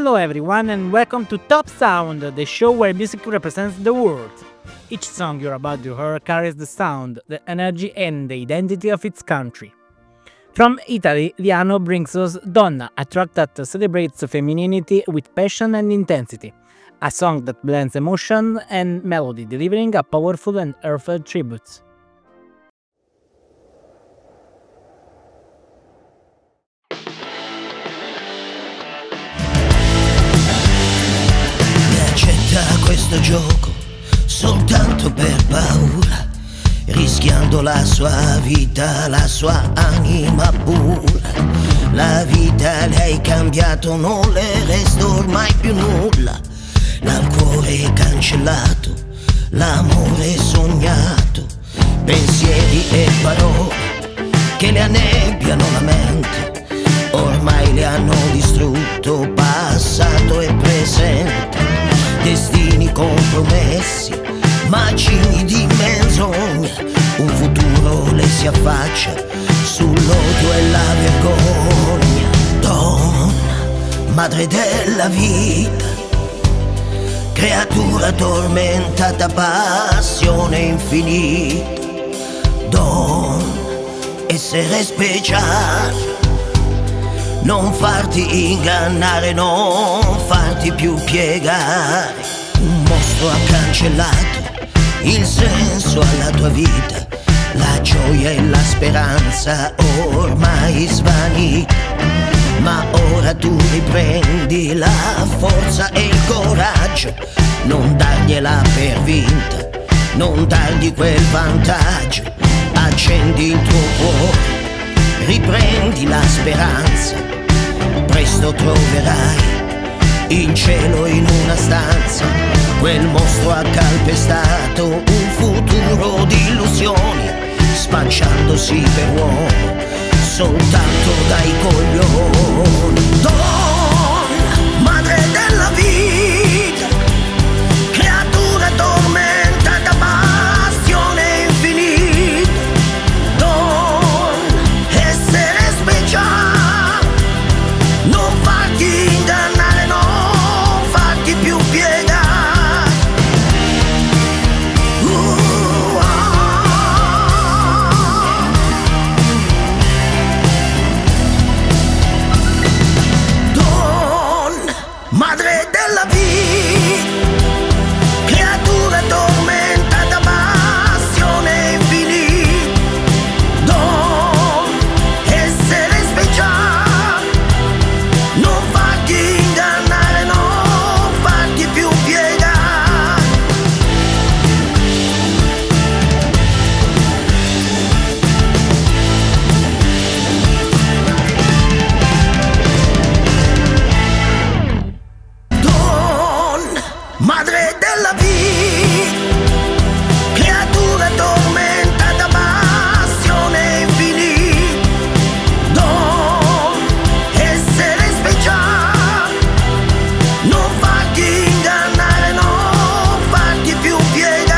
Hello everyone and welcome to Top Sound, the show where music represents the world. Each song you're about to hear carries the sound, the energy and the identity of its country. From Italy, Liano brings us Donna, a track that celebrates femininity with passion and intensity. A song that blends emotion and melody, delivering a powerful and heartfelt tribute. Questo gioco soltanto per paura, rischiando la sua vita, la sua anima pura. La vita le hai cambiato, non le resta ormai più nulla. Dal cuore cancellato, l'amore sognato, pensieri e parole che le annebbiano la mente, ormai le hanno distrutto passato e presente. Destini compromessi, macini di menzogna, un futuro le si affaccia sull'odio e la vergogna. Donna, madre della vita, creatura tormentata, passione infinita. Donna, essere speciale, non farti ingannare, non farti più piegare. Un mostro ha cancellato il senso alla tua vita, la gioia e la speranza ormai svanita. Ma ora tu riprendi la forza e il coraggio, non dargliela per vinta, non dargli quel vantaggio. Accendi il tuo cuore, riprendi la speranza, presto troverai in cielo in una stanza quel mostro ha calpestato un futuro di illusioni, spacciandosi per uomo soltanto dai coglioni. Donna, madre della vita, creatura tormentata, passione infinita. Donna, essere speciale, non farti ingannare, non farti più piegare. Donna, madre della vita, creatura tormentata, passione infinita. Donna, essere speciale, non farti ingannare, non farti più piegare. Donna, madre della vita, creatura tormentata, passione infinita. Donna, essere speciale, non farti ingannare, non farti più piegare.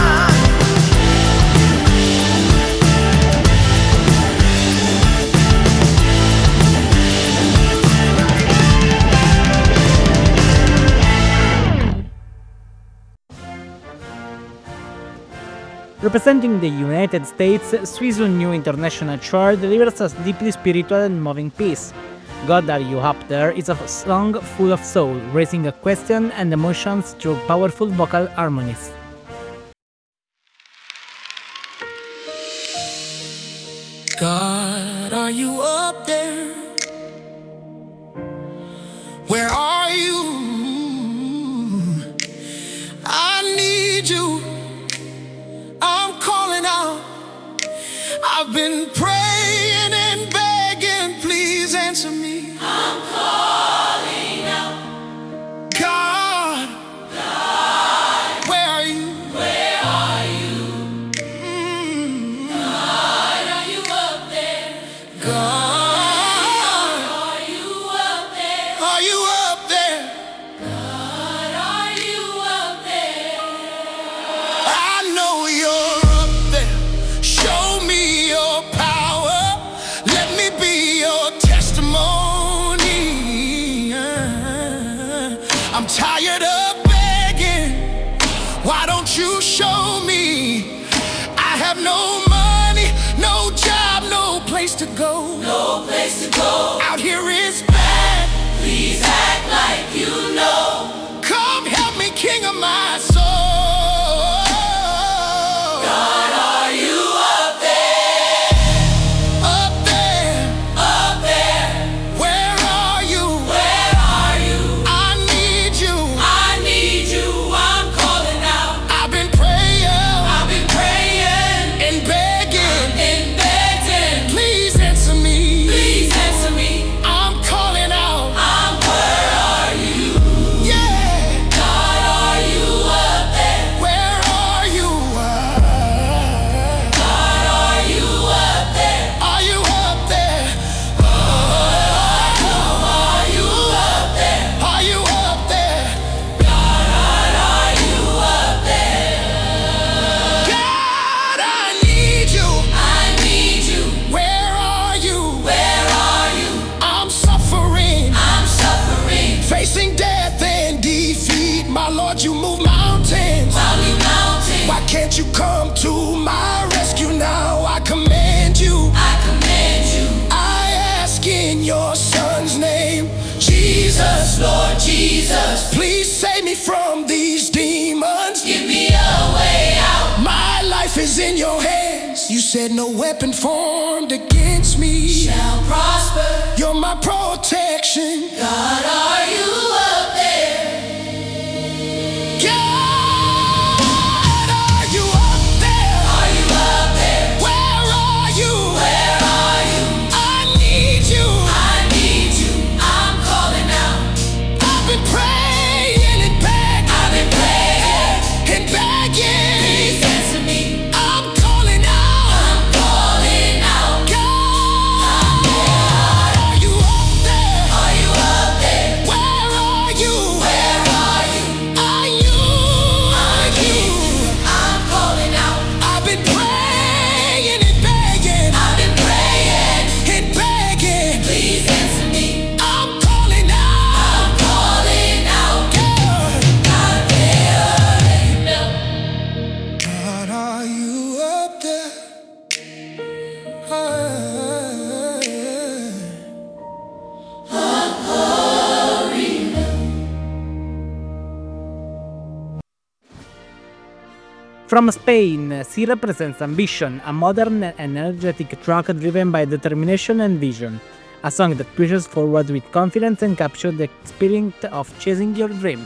Representing the United States, Swiss New International Chart delivers a deeply spiritual and moving piece. God Are You Up There is a song full of soul, raising a question and emotions through powerful vocal harmonies. God, are you up there? Where are you? I need you. I'm calling out. I've been praying and begging, please answer me. I'm calling out. God, where are you? Where are you? God, are you up there? God, are you up there? Are you up there? God, are you up there? I know you're up there. Show me your power. what you show me. I have no money, no job, no place to go. No place to go. Out here is bad. Please act like you know. Come help me, King of my soul. God, are you up there? Up there, Up there. where are you? Where are you? I need you. I need you. I'm calling out. I've been praying I've been praying and begging. and begging. Please answer me. Please answer me. I'm calling out. Where are you? Yeah, God, are you up there? where are you? God, are you up there? Are you up there? Are you up there? Are you up there? God, are you up there? God, I need you. I need you. Where are you? Where are you? I'm suffering, I'm suffering. facing death and defeat. My Lord, you move mountains. Valley mountain. Why can't you come to my rescue now? I command you. I command you. I ask in your son's name, Jesus, Lord Jesus, please save me from these demons. give me a way out. My life is in your hands. You said no weapon formed against me. Shall prosper. You're my protection. God, are you up there? God, are you up there? Are you up there? Where are you? Where are you? I need you. I need you. I'm calling out. I've been praying and begging I've been praying. and begging. Please answer me. I'm calling out. I'm calling out. God, are you up there? Are you up there? Where are you? Where are you? Are you? Are you? I'm calling out. I've been praying and begging I've been praying. and begging. Please answer me. I'm calling out. I'm calling out. God, God, where are you now? God, are you up there? From Spain, C represents Ambition, a modern and energetic track driven by determination and vision. A song that pushes forward with confidence and captures the spirit of chasing your dreams.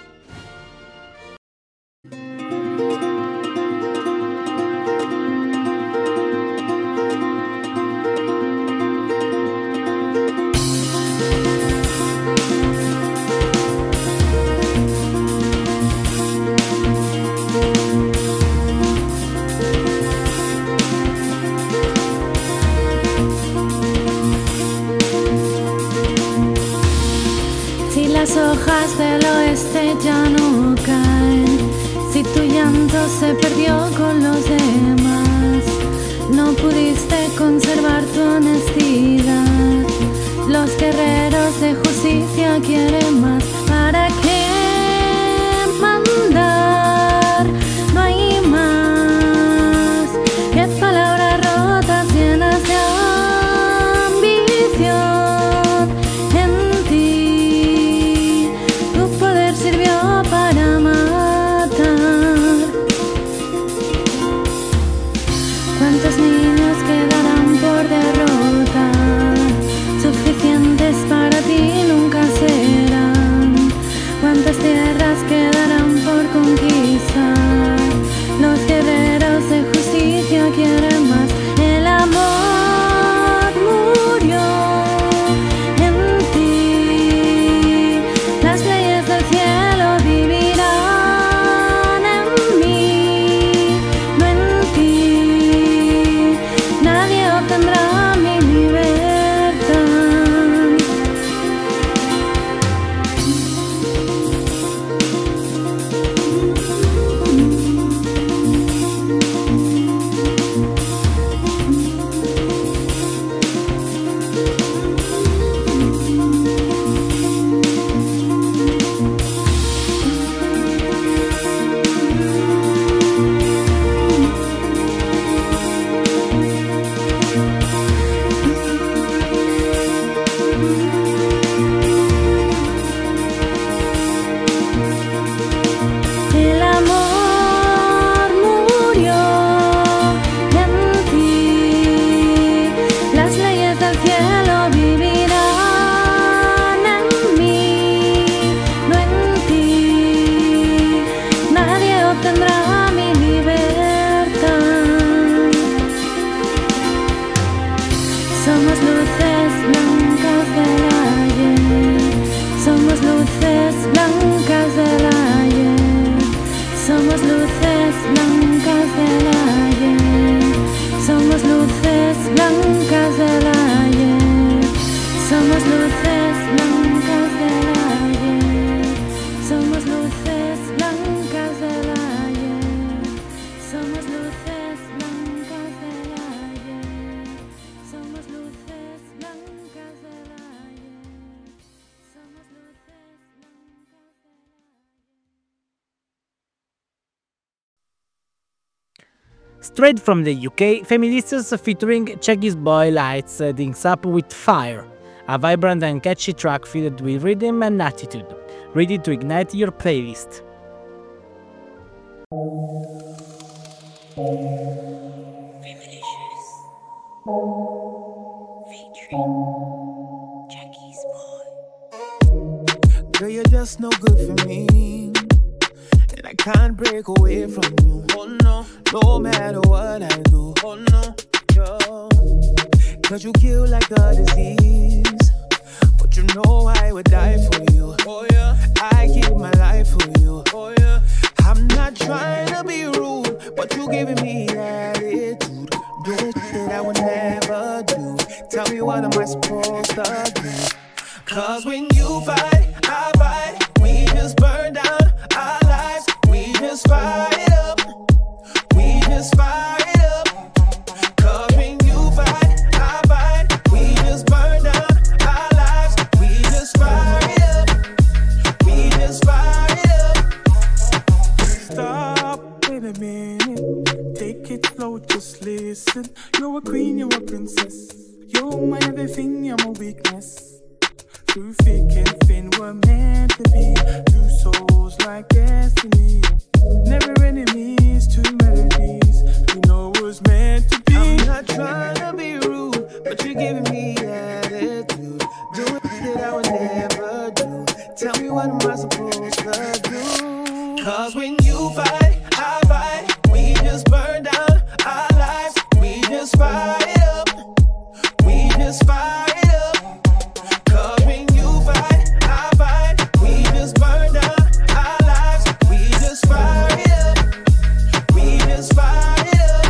Si las hojas del oeste ya no caen, si tu llanto se perdió con los demás, no pudiste conservar tu honestidad. Los guerreros de justicia quieren más. ¿Para qué mandar? No hay más que palabras rotas llenas de ambición. En ti tu poder sirvió para matar. luces blancas del ayer. Somos luces blancas del ayer. Somos luces blancas del ayer. Somos luces blancas del ayer. Somos luces blancas del ayer. Somos luces blancas del ayer. Somos luces blancas del ayer. Straight from the UK, Feministas featuring Checky's Boy lights things up with Fire, a vibrant and catchy track filled with rhythm and attitude, ready to ignite your playlist. Girl, you're just no good for me, and I can't break away from you. Oh no, no matter what I do. Oh no, yo. Cause you kill like a disease, but you know I would die for you. Oh yeah, I give my life for you. Oh yeah, I'm not trying to be rude, but you giving me attitude. Do it that I would never do. Tell me what am I supposed to do? Cause when you fight, I fight. We just burn down our lives. We just fire it up. We just fire it up. Cause when you fight, I fight. We just burn down our lives. We just fire it up. We just fire it up. Stop, wait a minute. Take it slow, just listen. You're a queen, you're a princess. You're my everything, you're my weakness. Through thick and thin, we're meant to be. Two souls like destiny. Never enemies, two melodies. You know it was meant to be. I'm not trying to be rude, but you're giving me attitude. Do it that I would never do. Tell me what am I supposed to do? Cause when you fight, I fight. We just burn down our lives. We just fire it up. We just fire it up. Cause when you fight, I fight. We just burn down our lives. We just fire it up. We just fire it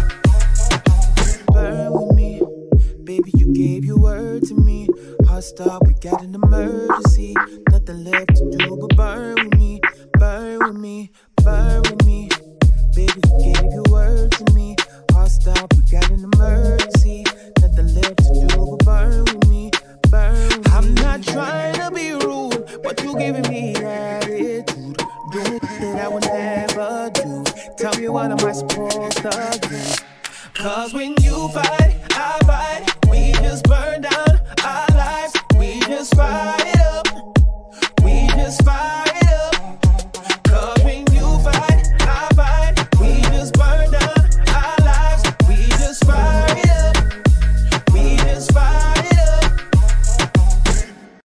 up. Burn with me, baby, you gave your word to me. Heart stop, we got an emergency. Nothing left to do but burn with me. Burn with me, burn with me. Baby, you gave your word to me. Heart stop, we got an emergency. Nothing left to do but burn with me. Burn with me. I'm not trying to be rude, but you giving me attitude. Do it that I would never do. Tell me what am I supposed to do? Cause when you fight, I fight. We just burn down our lives. We just fire it up. We just fire it up. Cause when you fight, I fight. We just burn down our lives. We just fire it up. We just fire it up.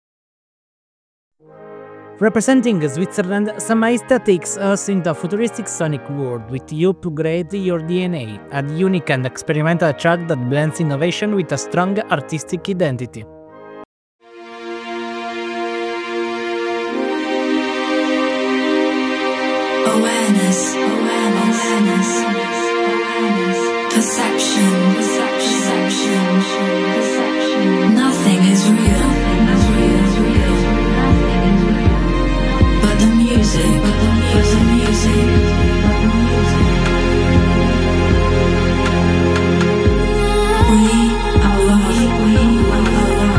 Representing Switzerland, Samaista takes us into a futuristic sonic world with You Upgrade Your DNA, a unique and experimental track that blends innovation with a strong artistic identity. Awareness, awareness, awareness, perception, perception, perception. Nothing is real, but the music, We are love, we are love.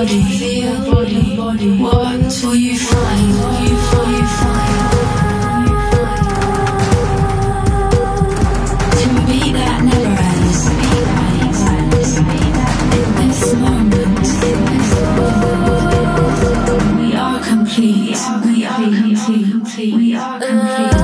body. What will you find? To be that never ends. In this moment, we are complete. We are complete. We are complete.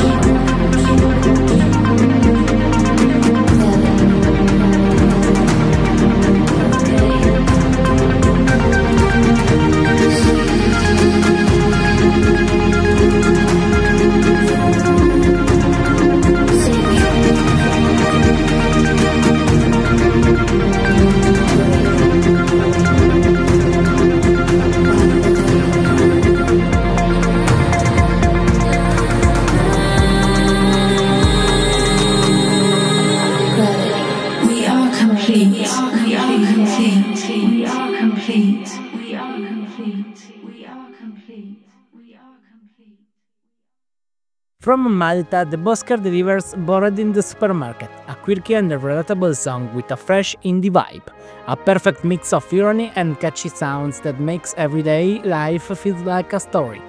From Malta, the Boscher delivers Bored in the Supermarket, a quirky and relatable song with a fresh indie vibe, a perfect mix of irony and catchy sounds that makes everyday life feel like a story.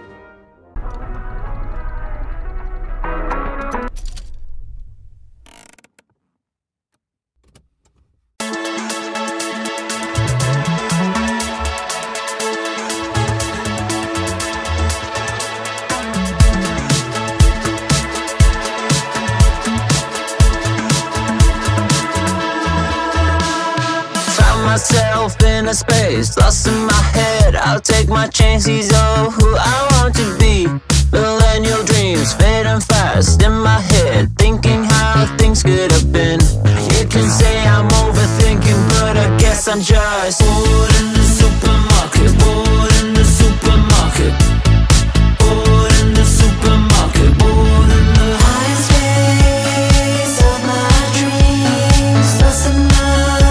Myself in a space, lost in my head. I'll take my chances of who I want to be. Millennial dreams fading fast in my head, thinking how things could have been. You can say I'm overthinking, but I guess I'm just bored in the supermarket. Bored in the supermarket. Bored in the supermarket. Bored in the high space of my dreams. Lost in my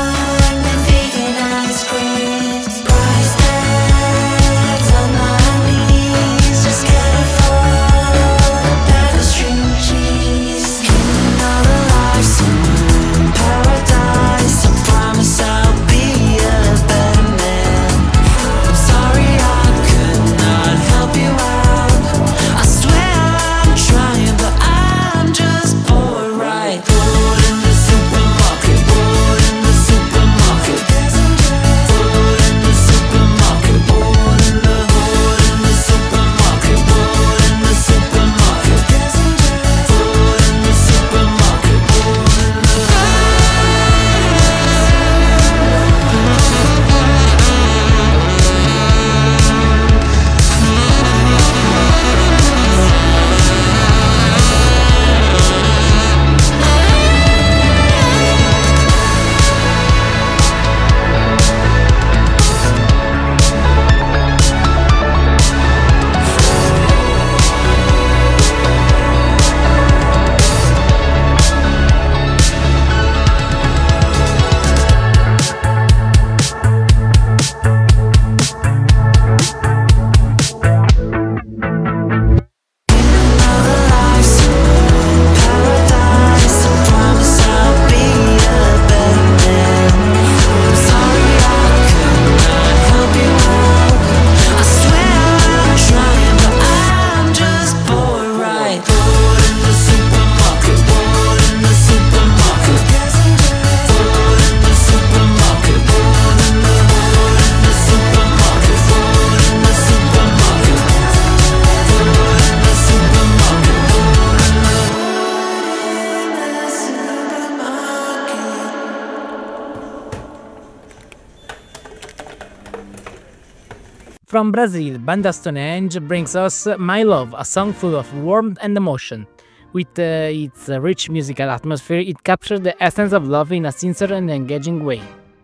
From Brazil, Banda Stonehenge brings us My Love, a song full of warmth and emotion. With its rich musical atmosphere, it captures the essence of love in a sincere and engaging way.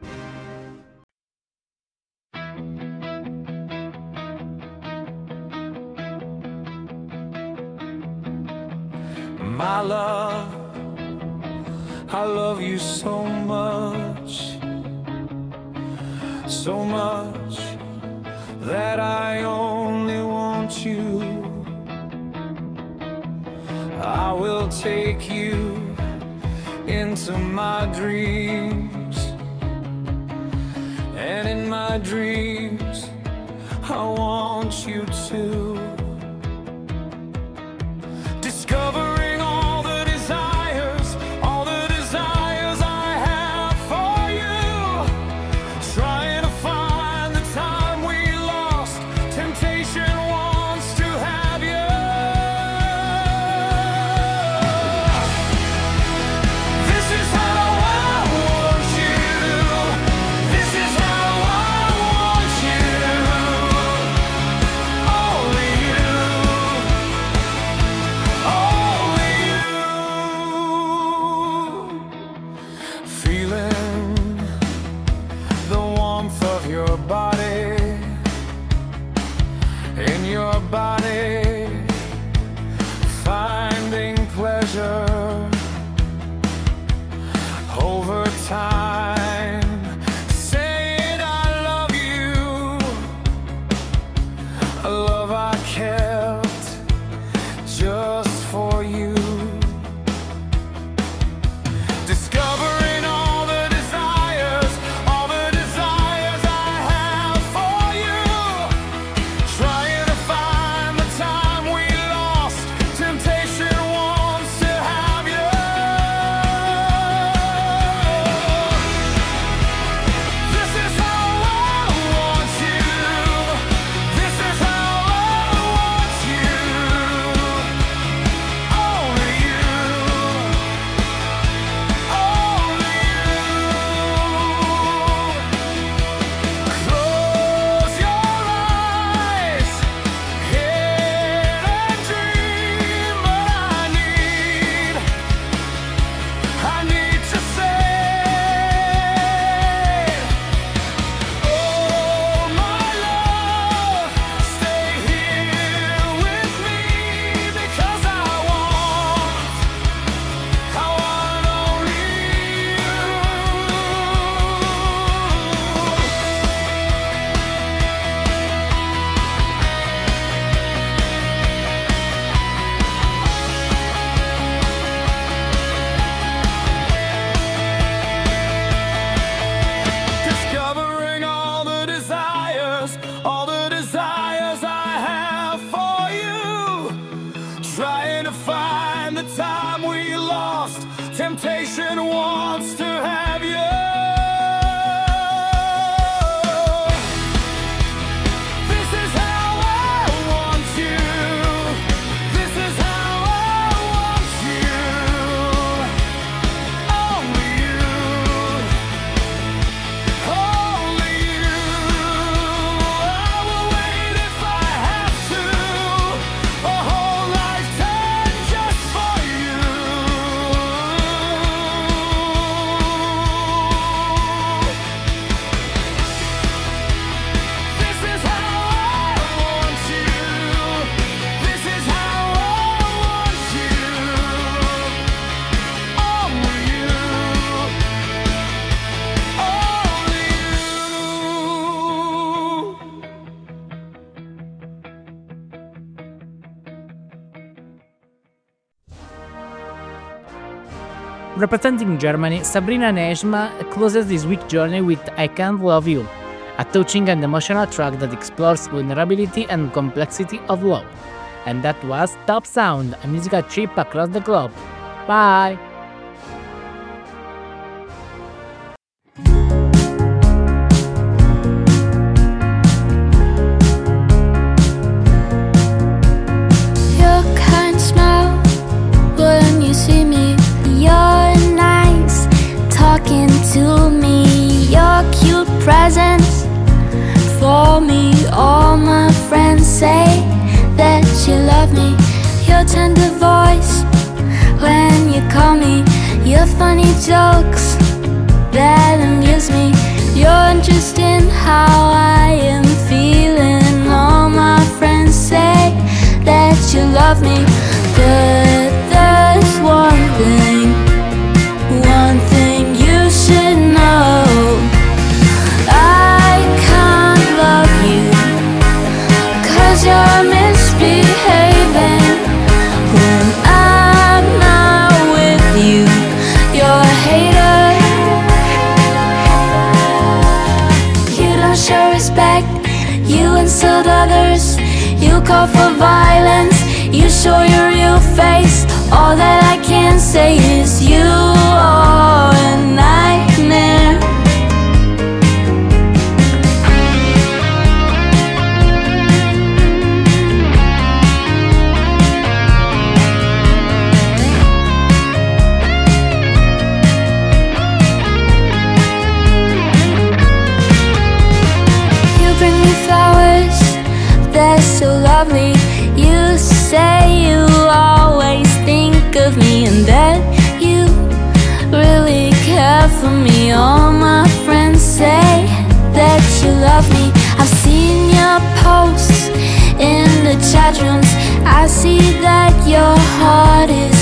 My love, I love you so much, so much that I only want you. I will take you into my dreams, and in my my dreams. I want you to. Discovering all the desires I have for you. Trying to find the time we lost. Temptation wants to have you. This is how I want you. This is how I want you. Only you. Feeling the warmth of your body in your body, finding pleasure over time. Saying I love you, a love I kept just for you. Discovering all the desires I have for you. Trying to find the time we lost. Temptation wants to have you. This is how I want you. This is how I want you. Only you. Only you. Close your eyes, hit and dream, but I need to say, oh my love, stay here with me, because I want only you. Discovering all the desires I have for you. Trying to find the time we lost. Temptation wants to have you. This is how I want you. This is how I want you. Only you. Only you. I will wait if I have to. A whole lifetime just for you. This is how I want you. This is how I want you. Only you. Only you. Representing Germany, Sabrina Nejma closes this week's journey with I Can't Love You, a touching and emotional track that explores vulnerability and complexity of love. And that was Top Sound, a musical trip across the globe. Bye! Your kind smile when you see me. You're nice talking to me. Your cute presence for me. All my friends say that you love me. Your tender voice when you call me. Your funny jokes that amuse me. Your interest in how I am feeling. All my friends say that you love me. But there's one thing you should know. I can't love you 'cause you're misbehaving. When I'm not with you, you're a hater. You don't show insult others, you call for violence, you show your real face. All that I can say is you are a nightmare. They're so lovely. You say you always think of me and that you really care for me. All my friends say that you love me. I've seen your posts in the chat rooms. I see that your heart is